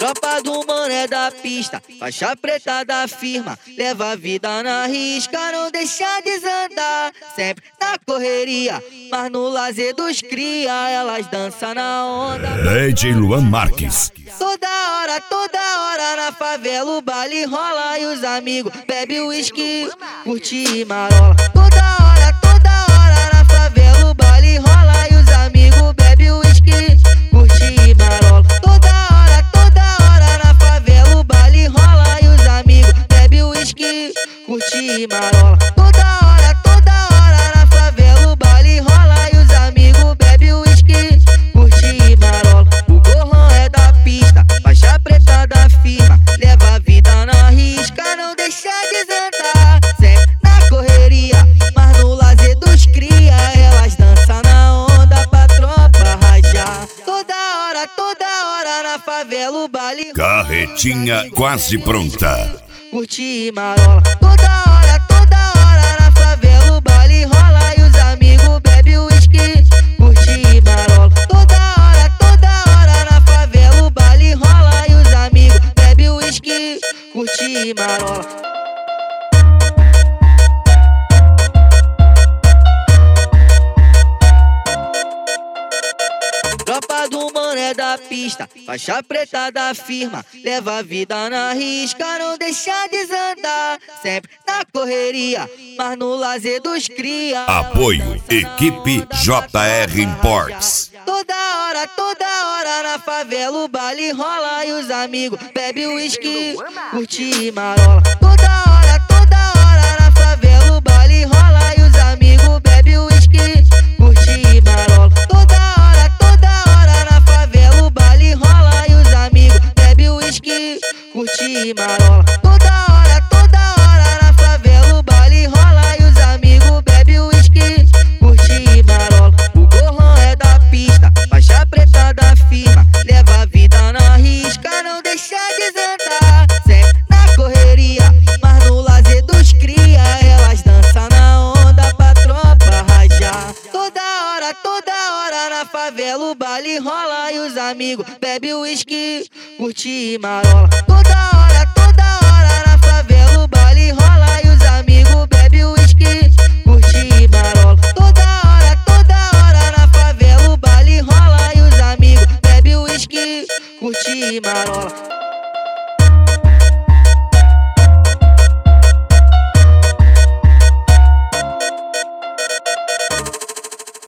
Tropa do mano é da pista, faixa preta da firma. Leva a vida na risca, não deixa desandar. Sempre na correria, mas no lazer dos cria, elas dançam na onda. DJ Luan Marques. Toda hora na favela o baile rola e os amigos bebe uísque, curte e marola. Toda hora na favela o baile rola e os amigos bebe uísque, curte e marola. Toda hora na favela o baile rola e os amigos bebe uísque, curte e marola. Toda hora na favela o baile rola e os amigos bebe uísque, curte e marola. O gorrão é da pista, faixa preta da firma. Leva a vida na risca, não deixa desandar. Sempre na correria, mas no lazer dos cria, elas dançam na onda pra tropa rajar. Toda hora na favela o baile Carretinha quase pronta. curte e marola. Toda hora na favela o baile rola e os amigos bebe uísque, curte e marola. Toda hora na favela o baile rola e os amigos bebe uísque, curte e marola. Tropa do mano é da pista, faixa preta da firma. Leva a vida na risca, não deixa desandar. Sempre na correria, mas no lazer dos cria. Apoio Equipe JR Imports. Toda hora na favela o baile rola e os amigos bebe uísque, curte e marola. Toda hora na favela o baile rola e os amigos bebe uísque, curte e marola. Toda hora na favela o baile rola e os amigos bebe uísque, curte e marola. Toda hora na favela o baile rola e os amigos bebe uísque, curte e marola. O gorrão é da pista, faixa preta da firma. Leva a vida na risca, não deixa desandar. Sempre na correria, mas no lazer dos cria, elas dançam na onda pra tropa rajar. Toda hora na favela o baile rola e os amigos bebe uísque, curte e marola. Toda hora na favela o baile rola e os amigos bebe uísque, curte e marola. Toda hora na favela o baile rola e os amigos bebe uísque, curte e marola.